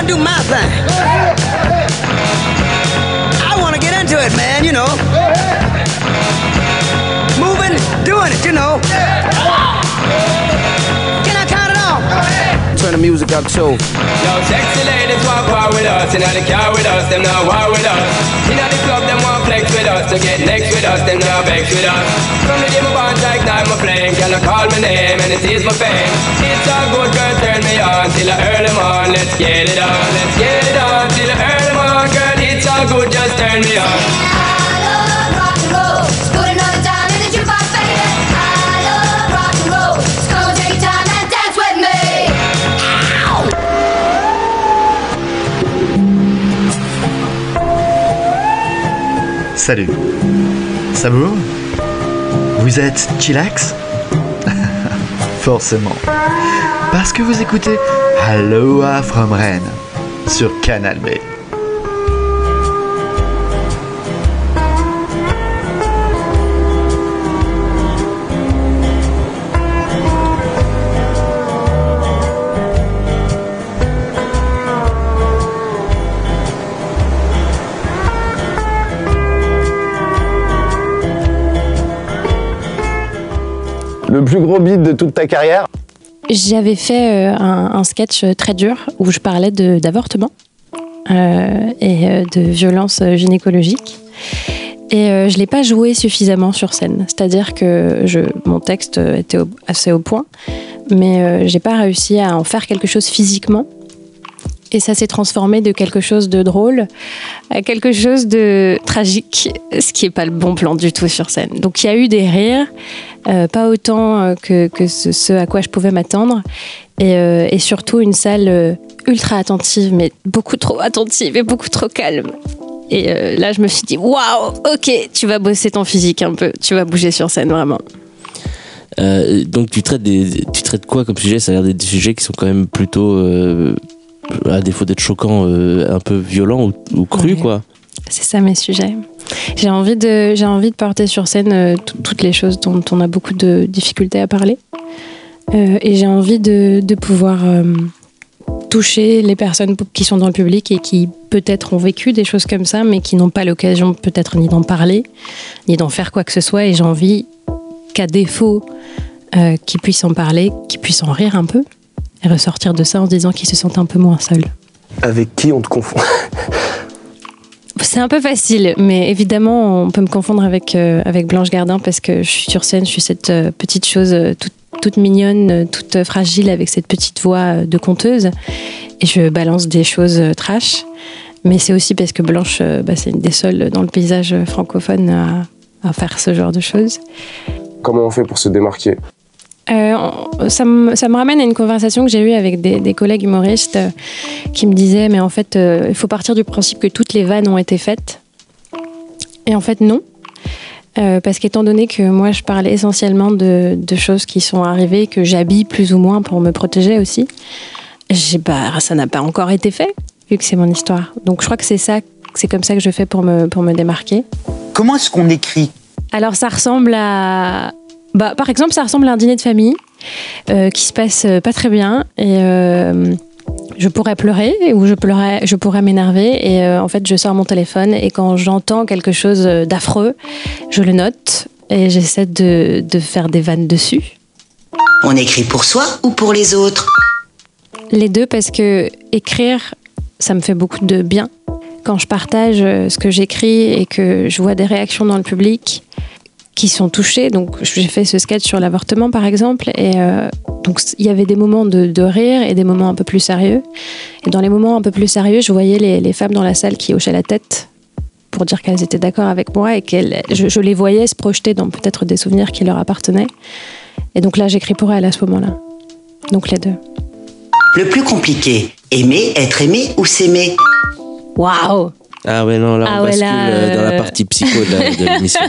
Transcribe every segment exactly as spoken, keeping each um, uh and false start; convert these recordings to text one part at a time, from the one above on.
gonna do my thing. I wanna get into it, man, you know. Moving, doing it, you know. Can I count it off? Turn the music up too. Yo, sexy ladies want war with us. Inna the car with us, them not war with us. Inna the club, them want flex with us. To get next with us, them not vex with us. From the day my bond like night my flame, can I call my name and it is my fame. It's all good, girl, turn me on till I earn them on. Let's get it on, let's get it on till I earn them on. Girl, it's all good, just turn me on. I love rock and roll. Let's put another time in the jukebox, baby. I love rock and roll. So come on, take your time and dance with me. Salut. Ça va? Vous êtes chillax? Forcément. Parce que vous écoutez Aloha from Rennes sur Canal B. Le plus gros beat de toute ta carrière? J'avais fait euh, un, un sketch très dur où je parlais de, d'avortement euh, et euh, de violence gynécologique. Et euh, je ne l'ai pas joué suffisamment sur scène. C'est-à-dire que je, mon texte était au, assez au point, mais euh, je n'ai pas réussi à en faire quelque chose physiquement. Et ça s'est transformé de quelque chose de drôle à quelque chose de tragique, ce qui n'est pas le bon plan du tout sur scène. Donc il y a eu des rires, euh, pas autant que, que ce, ce à quoi je pouvais m'attendre, et, euh, et surtout une salle euh, ultra attentive, mais beaucoup trop attentive et beaucoup trop calme. Et euh, là je me suis dit, waouh, ok, tu vas bosser ton physique un peu, tu vas bouger sur scène vraiment. Euh, donc tu traites, des, tu traites quoi comme sujet? Ça a l'air d'être des sujets qui sont quand même plutôt... Euh... à défaut d'être choquant, euh, un peu violent ou, ou cru, ouais. Quoi. C'est ça mes sujets. J'ai envie de, j'ai envie de porter sur scène euh, t- toutes les choses dont on a beaucoup de difficultés à parler. Euh, et j'ai envie de, de pouvoir euh, toucher les personnes qui sont dans le public et qui peut-être ont vécu des choses comme ça, mais qui n'ont pas l'occasion peut-être ni d'en parler, ni d'en faire quoi que ce soit. Et j'ai envie qu'à défaut euh, qu'ils puissent en parler, qu'ils puissent en rire un peu. Et ressortir de ça en se disant qu'ils se sentent un peu moins seuls. Avec qui on te confond? C'est un peu facile, mais évidemment, on peut me confondre avec, euh, avec Blanche Gardin parce que je suis sur scène, je suis cette euh, petite chose euh, toute, toute mignonne, euh, toute euh, fragile avec cette petite voix euh, de conteuse. Et je balance des choses euh, trash. Mais c'est aussi parce que Blanche, euh, bah, c'est une des seules dans le paysage francophone à, à faire ce genre de choses. Comment on fait pour se démarquer? Euh, ça, me, ça me ramène à une conversation que j'ai eue avec des, des collègues humoristes euh, qui me disaient mais en fait euh, il faut partir du principe que toutes les vannes ont été faites, et en fait non, euh, parce qu'étant donné que moi je parlais essentiellement de, de choses qui sont arrivées, que j'habille plus ou moins pour me protéger aussi, j'ai, bah, ça n'a pas encore été fait vu que c'est mon histoire. Donc je crois que c'est ça, c'est comme ça que je fais pour me, pour me démarquer. Comment est-ce qu'on écrit? Alors ça ressemble à... Bah, par exemple, ça ressemble à un dîner de famille euh, qui se passe euh, pas très bien, et euh, je pourrais pleurer ou je, pleurais, je pourrais m'énerver, et euh, en fait je sors mon téléphone et quand j'entends quelque chose d'affreux, je le note et j'essaie de, de faire des vannes dessus. On écrit pour soi ou pour les autres? Les deux, parce que écrire, ça me fait beaucoup de bien. Quand je partage ce que j'écris et que je vois des réactions dans le public qui sont touchés. Donc j'ai fait ce sketch sur l'avortement par exemple, et euh, donc il y avait des moments de, de rire et des moments un peu plus sérieux, et dans les moments un peu plus sérieux je voyais les, les femmes dans la salle qui hochaient la tête pour dire qu'elles étaient d'accord avec moi, et qu'elles, je, je les voyais se projeter dans peut-être des souvenirs qui leur appartenaient, et donc là j'écris pour elles à ce moment-là. Donc les deux. Le plus compliqué, aimer, être aimé ou s'aimer? Waouh! Ah ouais, non, là, ah on ouais, bascule là, euh... dans la euh... partie psycho de, la, de l'émission.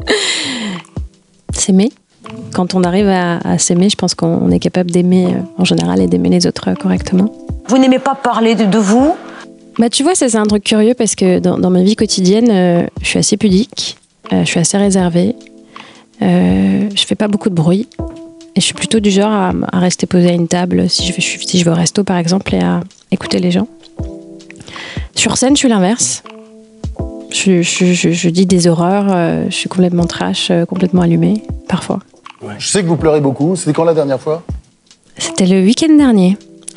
S'aimer. Quand on arrive à, à s'aimer, je pense qu'on est capable d'aimer euh, en général et d'aimer les autres euh, correctement. Vous n'aimez pas parler de, de vous? Bah, tu vois, ça c'est un truc curieux parce que dans, dans ma vie quotidienne, euh, je suis assez pudique, euh, je suis assez réservée, euh, je fais pas beaucoup de bruit, et je suis plutôt du genre à, à rester posée à une table si je, vais, si je vais au resto par exemple, et à écouter les gens. Sur scène, je suis l'inverse. Je, je, je, je dis des horreurs, euh, je suis complètement trash, euh, complètement allumée, parfois. Ouais. Je sais que vous pleurez beaucoup. C'était quand la dernière fois ? C'était le week-end dernier.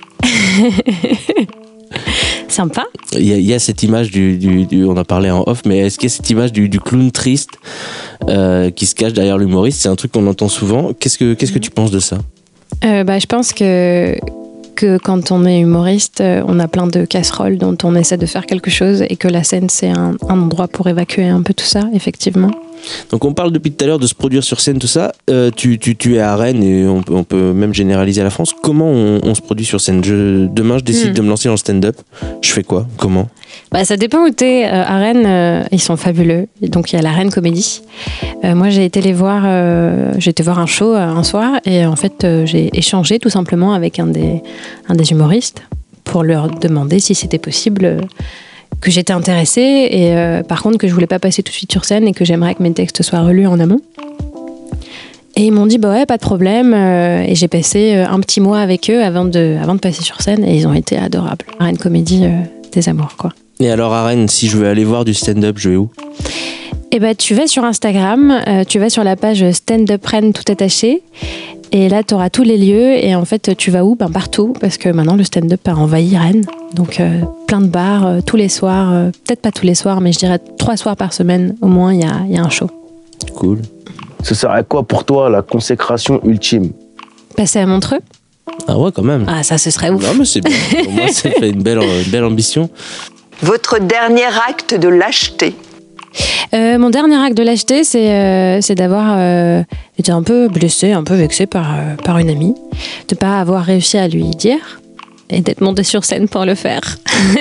Sympa. Il y, a, il y a cette image du, du, du, on a parlé en off, mais est-ce qu'il y a cette image du, du clown triste euh, qui se cache derrière l'humoriste ? C'est un truc qu'on entend souvent. Qu'est-ce que, qu'est-ce que tu penses de ça ? euh, bah, Je pense que, que quand on est humoriste, on a plein de casseroles dont on essaie de faire quelque chose et que la scène, c'est un, un endroit pour évacuer un peu tout ça, effectivement. Donc on parle depuis tout à l'heure de se produire sur scène, tout ça. Euh, tu, tu, tu es à Rennes et on peut, on peut même généraliser à la France. Comment on, on se produit sur scène ? je, Demain, je décide mmh. de me lancer dans le stand-up. Je fais quoi ? Comment ? Bah, ça dépend où t'es. Euh, à Rennes, euh, ils sont fabuleux. Et donc il y a la Rennes Comédie. Euh, moi, j'ai été les voir. Euh, j'ai été voir un show euh, un soir et en fait, euh, j'ai échangé tout simplement avec un des, un des humoristes pour leur demander si c'était possible. Euh, que j'étais intéressée et euh, par contre que je voulais pas passer tout de suite sur scène et que j'aimerais que mes textes soient relus en amont. Et ils m'ont dit bah ouais, pas de problème, euh, et j'ai passé un petit mois avec eux avant de, avant de passer sur scène et ils ont été adorables. Rennes Comédie, euh, des amours quoi. Et alors à Rennes, si je veux aller voir du stand-up, je vais où ? Eh ben tu vas sur Instagram, euh, tu vas sur la page Stand Up Rennes tout attaché. Et là, tu auras tous les lieux. Et en fait, tu vas où ? Ben, partout. Parce que maintenant, le stand-up a envahi Rennes. Donc, euh, plein de bars, euh, tous les soirs. Euh, peut-être pas tous les soirs, mais je dirais trois soirs par semaine. Au moins, il y a, y a un show. Cool. Ce serait quoi pour toi la consécration ultime ? Passer à Montreux ? Ah ouais, quand même. Ah, ça, ce serait ouf. Non, mais c'est bien. Pour moi, ça fait une belle, une belle ambition. Votre dernier acte de lâcheté ? Euh, mon dernier acte de lâcheté, c'est, euh, c'est d'avoir euh, été un peu blessée, un peu vexée par, euh, par une amie, de ne pas avoir réussi à lui dire et d'être montée sur scène pour le faire.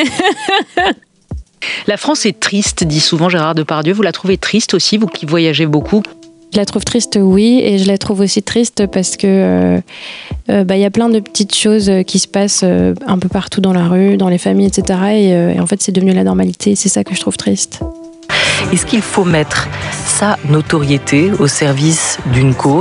La France est triste, dit souvent Gérard Depardieu. Vous la trouvez triste aussi, vous qui voyagez beaucoup ? Je la trouve triste, oui, et je la trouve aussi triste parce que euh, euh, bah, y a plein de petites choses qui se passent euh, un peu partout dans la rue, dans les familles, et cetera. Et, euh, et en fait, c'est devenu la normalité. C'est ça que je trouve triste. Est-ce qu'il faut mettre sa notoriété au service d'une cause ?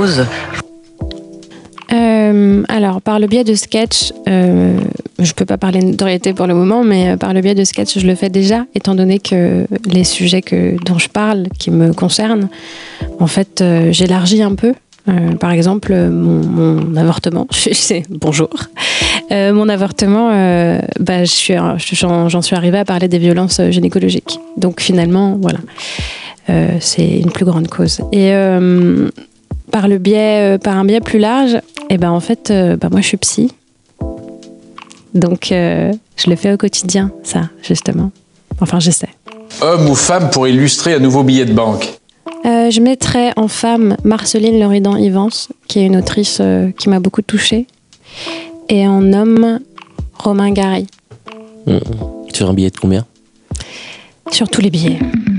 euh, Alors, par le biais de sketch, euh, je ne peux pas parler de notoriété pour le moment, mais par le biais de sketch, je le fais déjà, étant donné que les sujets que, dont je parle, qui me concernent, en fait, euh, j'élargis un peu. Euh, par exemple, mon, mon avortement, je sais, bonjour, euh, mon avortement, euh, bah, je suis, j'en, j'en suis arrivée à parler des violences gynécologiques. Donc finalement, voilà, euh, c'est une plus grande cause. Et euh, par le biais, euh, par un biais plus large, et ben en fait, euh, bah, moi je suis psy, donc euh, je le fais au quotidien, ça justement. Enfin, j'essaie. Homme ou femme pour illustrer un nouveau billet de banque ? Euh, je mettrais en femme Marceline Loridan-Ivance, qui est une autrice euh, qui m'a beaucoup touchée, et en homme Romain Gary. Mmh. Sur un billet de combien ? Sur tous les billets.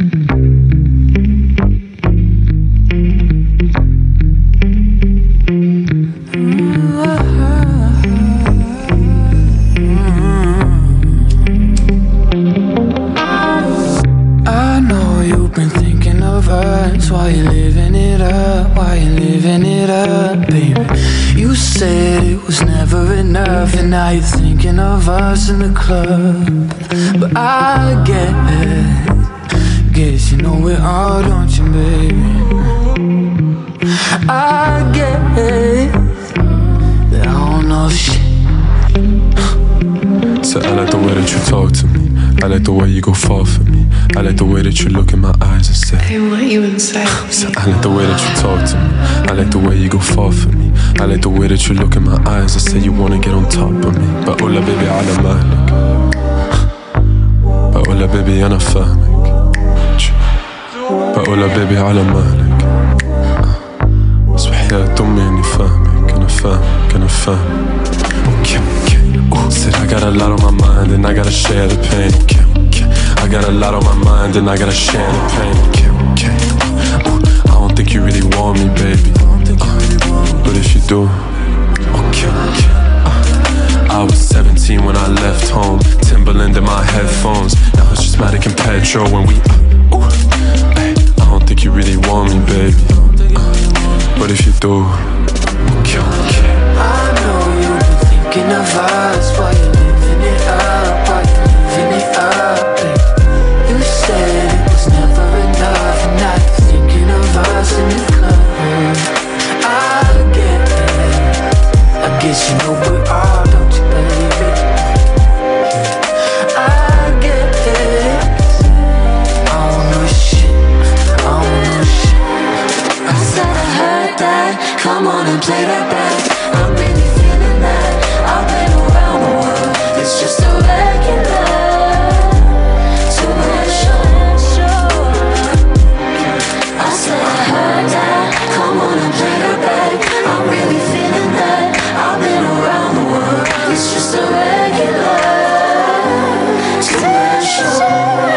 Why you living it up, why you living it up, baby? You said it was never enough, and now you're thinking of us in the club. But I guess, guess you know it all, don't you, baby? I guess that I don't know shit. So I like the way that you talk to me, I like the way you go fall for me, I like the way that you look in my eyes and say I want you inside. So I like the way that you talk to me, I like the way you go fall for me, I like the way that you look in my eyes and say you wanna get on top of me. بقولها baby على مهلك, بقولها baby أنا فاهمك, بقولها baby على مهلك, بس وحياة أمي إني فاهمك, أنا فاهمك, أنا فاهمك. Okay, okay. Ooh, said I got a lot on my mind and I gotta share the pain. Okay, okay. I got a lot on my mind and I gotta share the pain. Okay, okay. Ooh, I don't think you really want me, baby. Uh, but if you do, okay, okay. Uh, I was seventeen when I left home, Timberland in my headphones. Now it's just Matic and Petro when we. Uh, ooh, ay, I don't think you really want me, baby. Uh, but if you do, okay, okay. I know you've been thinking of us, why you living it up, why you living it up. you know we are, don't you, baby? I get this. I don't know shit, I don't know shit. I said I heard that, come on and play that back. I'm really feeling that, I've been around the world. It's just a regular, too much show. I said I heard that, come on and play that back. I'm really feeling that, I've been around the world. It's just a regular, too much show.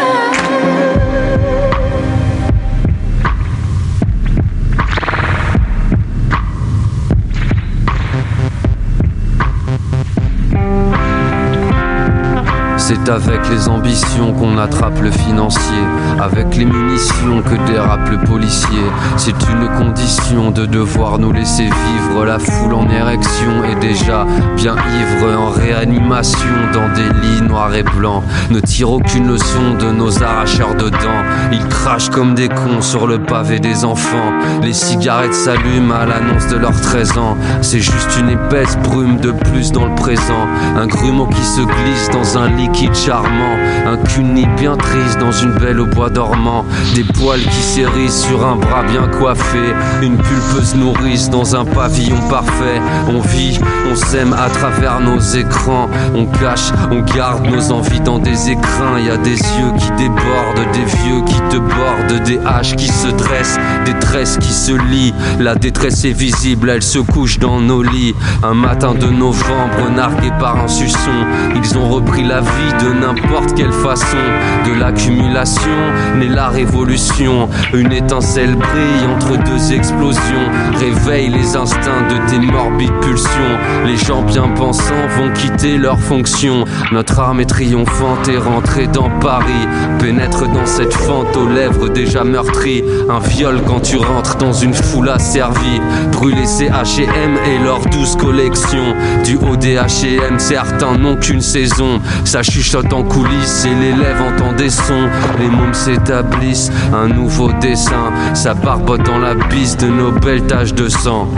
C'est avec les ambitions qu'on attrape le financier, avec les munitions que dérape le policier. C'est une condition de devoir nous laisser vivre. La foule en érection est déjà bien ivre, en réanimation dans des lits noirs et blancs. Ne tire aucune leçon de nos arracheurs de dents. Ils crachent comme des cons sur le pavé des enfants. Les cigarettes s'allument à l'annonce de leurs treize ans. C'est juste une épaisse brume de plus dans le présent. Un grumeau qui se glisse dans un liquide charmant, un cuni bien triste dans une belle au bois dormant, des poils qui s'érissent sur un bras bien coiffé, une pulpeuse nourrice dans un pavillon parfait. On vit, on s'aime à travers nos écrans, on cache, on garde nos envies dans des écrins. Y a des yeux qui débordent, des vieux qui te bordent, des haches qui se dressent, des tresses qui se lient. La détresse est visible, elle se couche dans nos lits. Un matin de novembre, nargués par un suçon, ils ont repris la vie de n'importe quelle façon. De l'accumulation naît la révolution. Une étincelle brille entre deux explosions, réveille les instincts de tes morbides pulsions. Les gens bien pensants vont quitter leurs fonctions. Notre armée triomphante est rentrée dans Paris, pénètre dans cette fente aux lèvres déjà meurtries. Un viol quand tu rentres dans une foule asservie. Brûler ses H et M et leurs douze collections. Du haut des H et M, certains n'ont qu'une saison. Ça chuchote en coulisses et les lèvres entendent des sons. Les mômes s'établissent, un nouveau dessin. Ça barbote dans la bise de nos belles taches de sang.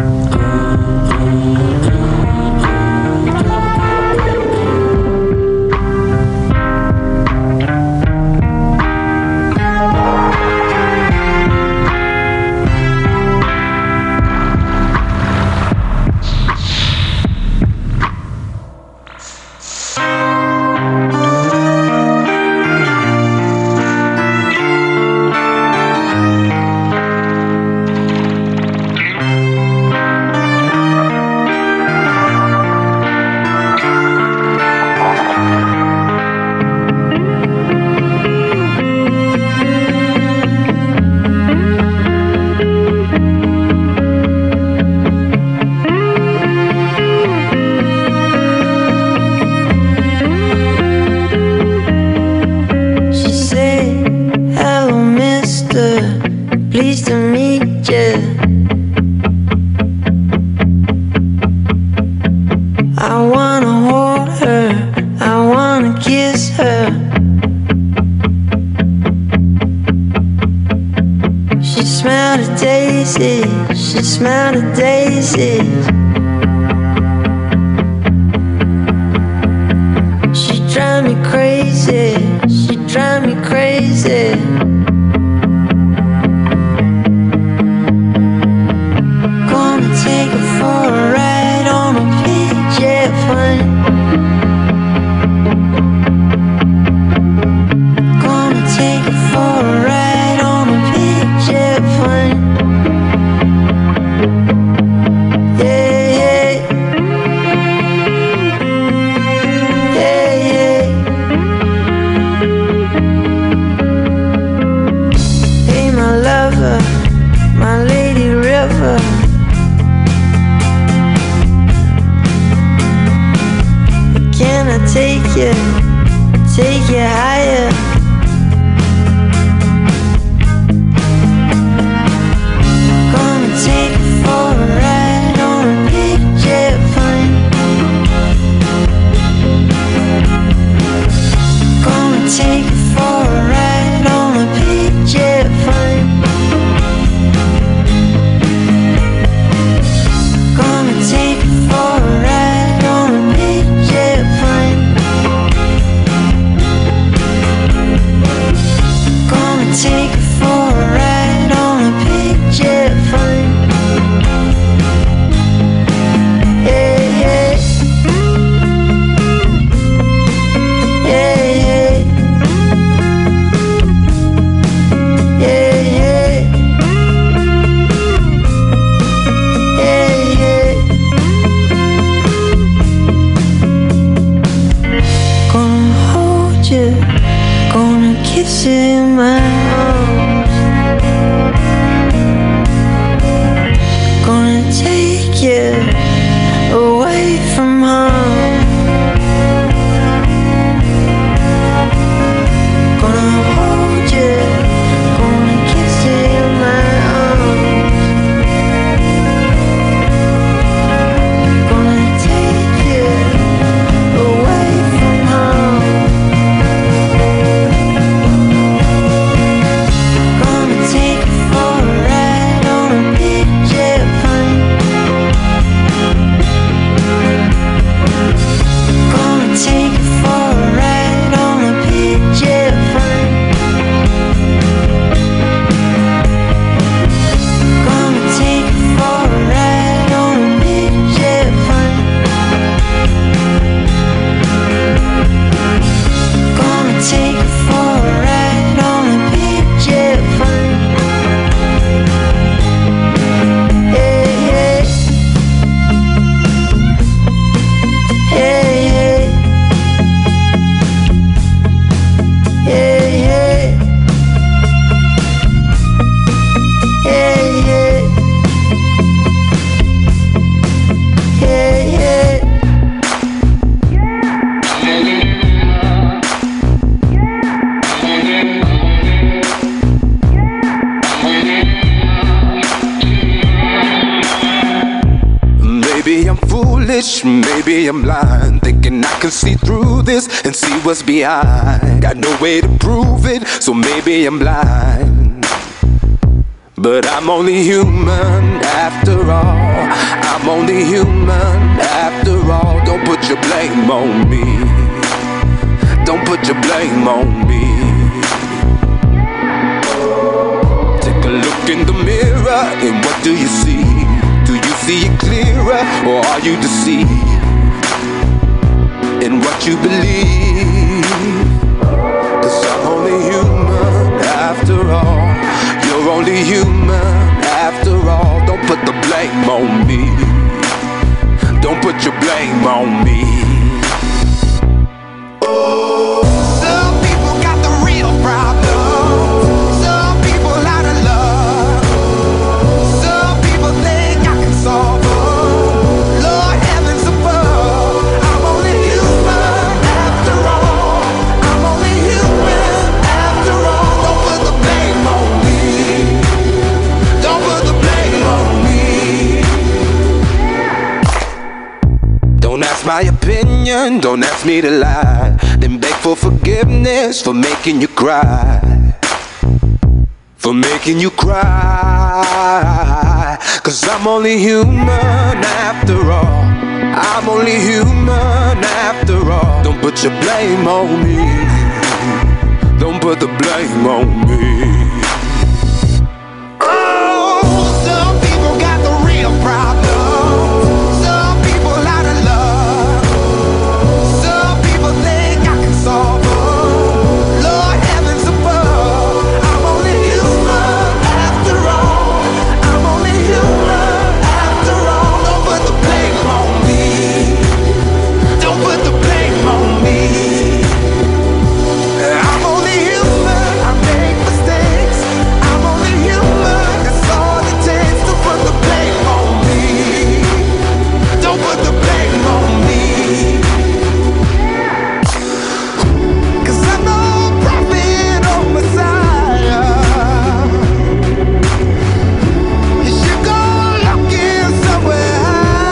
Gonna take it for a ride. kiss in my arms. Gonna take you away from home. Gonna hold you, gonna kiss in my arms. Gonna take you away from home. Gonna take you for a ride on a big jet plane. Gonna take you for a ride on a big jet plane. Gonna take you for a ride on a big jet plane. Gonna take you for a ride on a big jet plane. Hey, hey. Hey, hey. Hey, hey. Hey, hey. Hey, hey. Maybe I'm foolish, maybe I'm blind, thinking I can see through this and see what's behind. Got no way to prove it, so maybe I'm blind. But I'm only human after all. I'm only human after all. Don't put your blame on me. Don't put your blame on me. Take a look in the mirror and what do you see? Do you see it clearer or are you deceived in what you believe? Cause I'm only human after all. You're only human after all. Don't put the blame on me. Don't put your blame on me. Oh, some people got the real problem. Some people out of love. Some people think I can solve them. Lord heavens above, I'm only human after all. I'm only human after all. Don't put the blame on me. Don't put the blame on me. Don't ask my opinion, don't ask me to lie. Then beg for forgiveness for making you cry. For making you cry. Cause I'm only human after all. I'm only human after all. Don't put your blame on me. Don't put the blame on me. Oh, some people got the real problem. Some people out of love. Some people think I can solve them. Lord heavens above, I'm only human after all. I'm only human after all. Don't put the blame on me. Don't put the blame on me. I'm only human, I make mistakes. I'm only human, that's all it takes to put the blame on me. Don't put the blame on me. Cause I'm no prophet or Messiah. You should go looking somewhere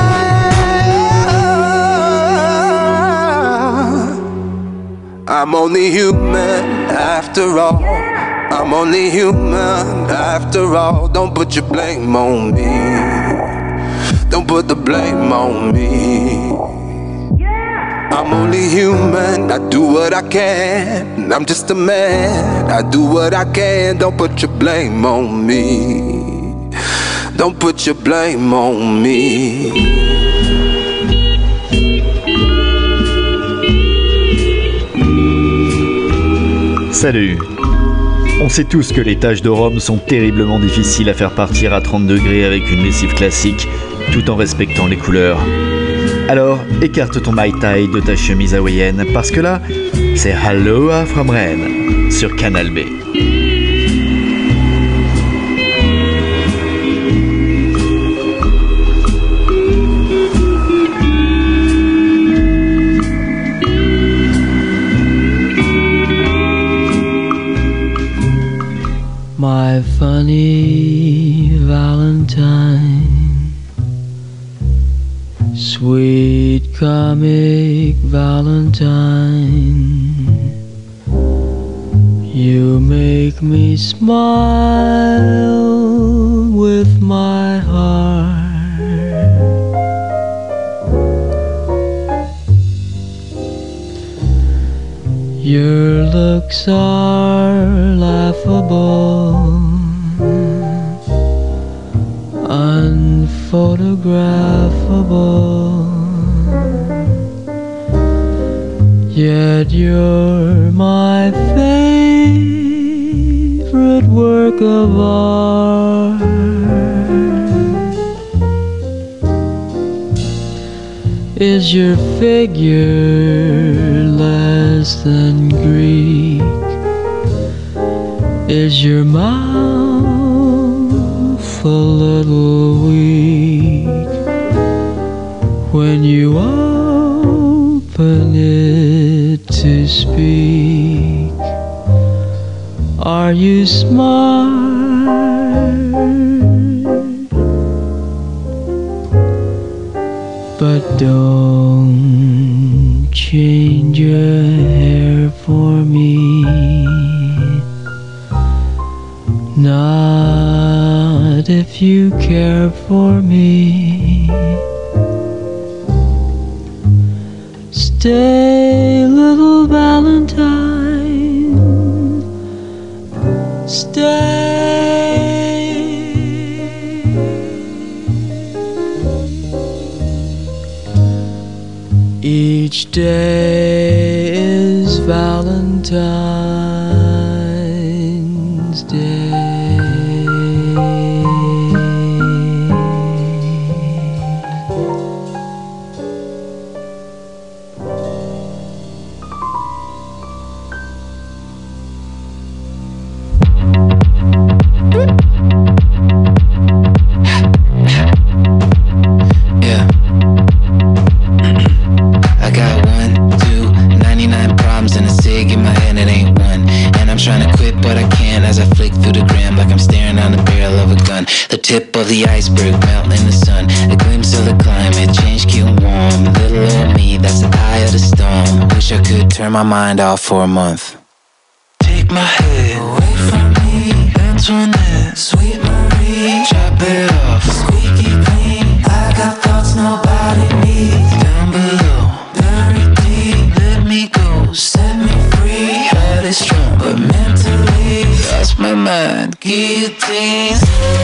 high. I'm only human after all. I'm only human after all. Don't put your blame on me. Don't put the blame on me. I'm only human, I do what I can. I'm just a man, I do what I can. Don't put your blame on me. Don't put your blame on me. Salut. On sait tous que les taches de rhum sont terriblement difficiles à faire partir à trente degrés avec une lessive classique, tout en respectant les couleurs. Alors écarte ton Mai Tai de ta chemise hawaïenne parce que là, c'est Aloha from Rennes sur Canal B. My funny Valentine, sweet comic Valentine, you make me smile with my heart. Your looks are laughable, unphotographable, yet you're my favorite work of art. Is your figure less than Greek? Is your mouth a little weak when you open it to speak? Are you smart? But don't change your hair for me, not if you care for me. Stay, little Valentine, stay. Each day is Valentine's Day. The tip of the iceberg melting in the sun, a glimpse of the climate change, keep warm. Little old me, that's the eye of the storm. Wish I could turn my mind off for a month. Take my head away from me, Antoinette, sweet Marie. Chop it off, squeaky clean. I got thoughts nobody needs. Down below, buried deep. Let me go, set me free. Head is strong, but mentally lost my mind. Guillotines.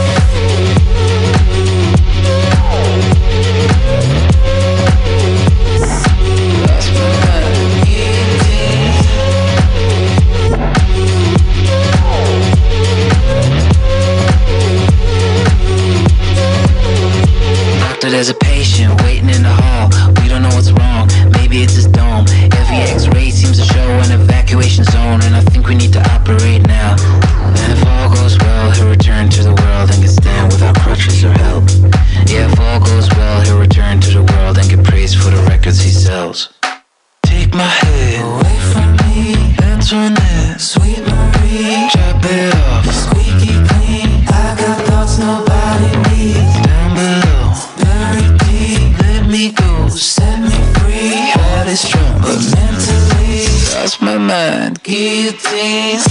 There's a patient waiting in the hall. We don't know what's wrong, maybe it's his dome. Every x-ray seems to show an evacuation zone, and I think we need to operate now. And if all goes well, he'll return to the world and can stand without crutches or help. Yeah, if all goes well, he'll return to the world and get praised for the records he sells. Take my head away from me, Antoinette, sweet Marie. Chop it off, squeaky clean. I got thoughts nobody needs. Down below, buried deep. Let me go, set me free. Head is strong, but mentally lost my mind. Guillotines.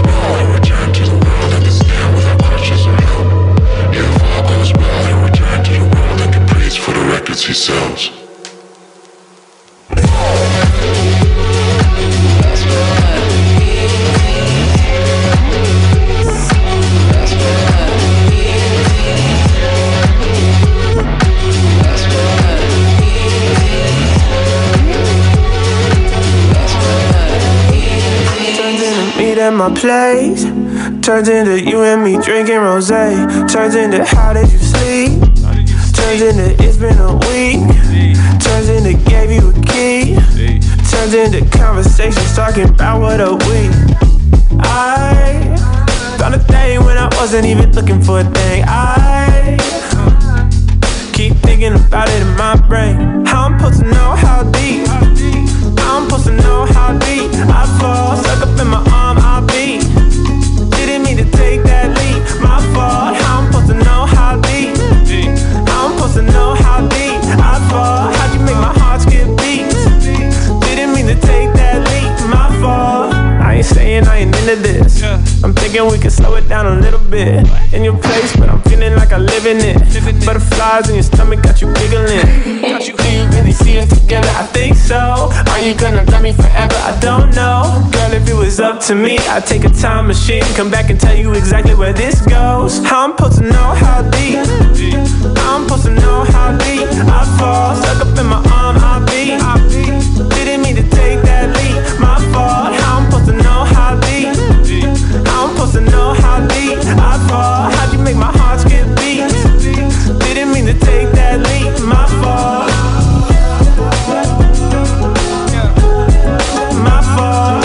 Return to at my place. Turns into you and me drinking rosé. Turns into how did you sleep? Turns into it's been a week. Turns into gave you a key. Turns into conversations talking about what a week. I found a thing when I wasn't even looking for a thing. I keep thinking about it in my brain. How I'm supposed to know how deep? I'm supposed to know how deep I fall, stuck up in my arm, I'll be. Didn't mean to take that leap, my fault. How I'm supposed to know how deep? How I'm supposed to know how deep I fall. How'd you make my heart skip beats? Didn't mean to take that leap, my fault. I ain't saying I ain't into this. I'm thinking we can slow it down a little bit. In your place, but I'm feeling like I live in it. Butterflies in your stomach got you giggling. Got you here, really see us together, I think so. Are you gonna love me forever? I don't know. Girl, if it was up to me, I'd take a time machine, come back and tell you exactly where this goes. How I'm supposed to know how deep? I'm supposed to know how deep I fall, stuck up in my arm, I'll be. Didn't mean to take that leap, my fault. How I'm supposed to know how deep? I'm supposed to know how deep I fall. How'd you make my heart skip beats? Didn't mean to take that leap, my fault. My fault.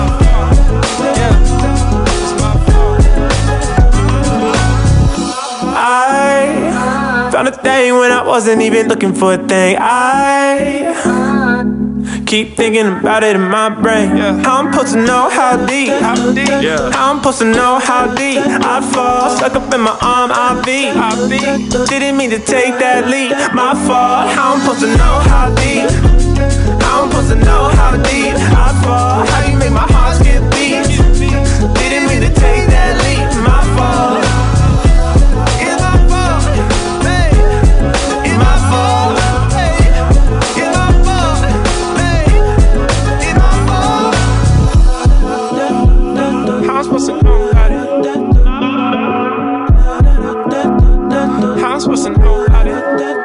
I found a thing when I wasn't even looking for a thing. I keep thinking about it in my brain. Yeah. How I'm supposed to know how deep? How deep? Yeah. How I'm supposed to know how deep I fall, stuck up in my arm, I'll be. Didn't mean to take that leap, my fault. How I'm supposed to know how deep? How I'm supposed to know how deep I fall. How you make my heart skip beats? Didn't mean to take that leap, my fault. It's my fault. Hey, it's my fault. Hey, it's my fault. How I'm supposed to know about it? How I'm supposed to know about it?